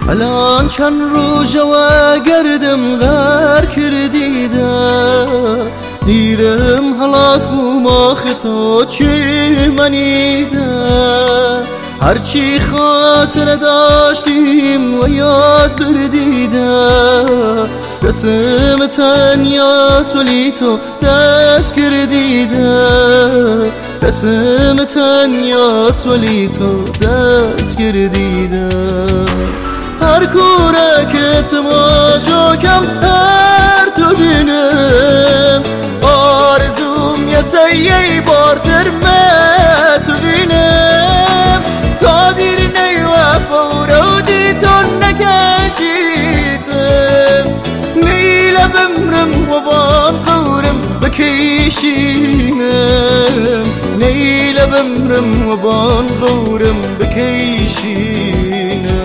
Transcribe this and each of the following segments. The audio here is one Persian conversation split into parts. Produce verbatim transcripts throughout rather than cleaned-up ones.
الان چند روز و گردم غر کردیده دیرم هلاک بوم تو چی منیده هرچی خاطر داشتیم و یاد بردیده قسم تنیاس ولی تو دست کردیده قسم تنیاس ولی تو دست کردیده هر کوره که تماشا کم هر تو بینم آرزوم یه سیه بارتر من تو بینم تا دیر نیوه بورو دیتون نکشیتم نیله بمرم و بان قورم بکیشینم نیله بمرم و بان قورم بکیشینم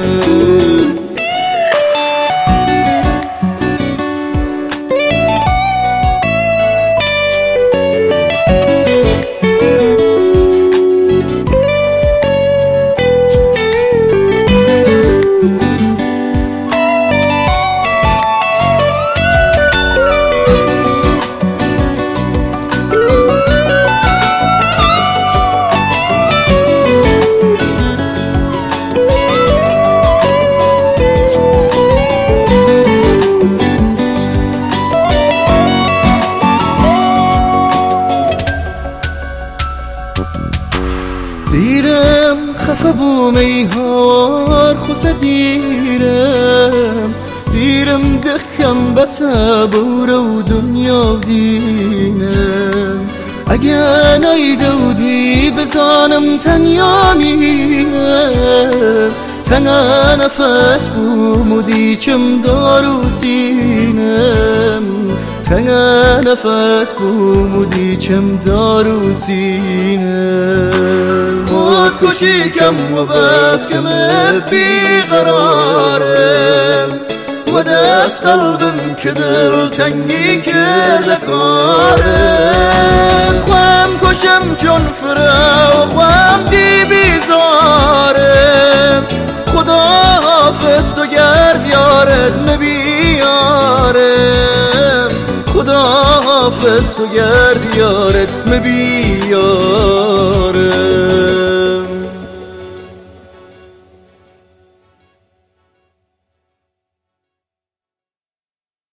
دیرم خفه بوم ای هوار خوص دیرم دیرم دخم بسابور و دنیا و دینم اگه نیدودی بزانم تنیا مینم تنها نفس بوم و دیچم دارو سینم تنها نفس بوم و دیچم دارو سینم خود کشی کم و بس کم بیقرارم و دست قلبم که دل تنگی کرده کارم خوام کشم چون فرا و خوام دی بیزارم خدا حافظ تو گرد یارت مبیارم خدا حافظ تو گرد یارت مبیارم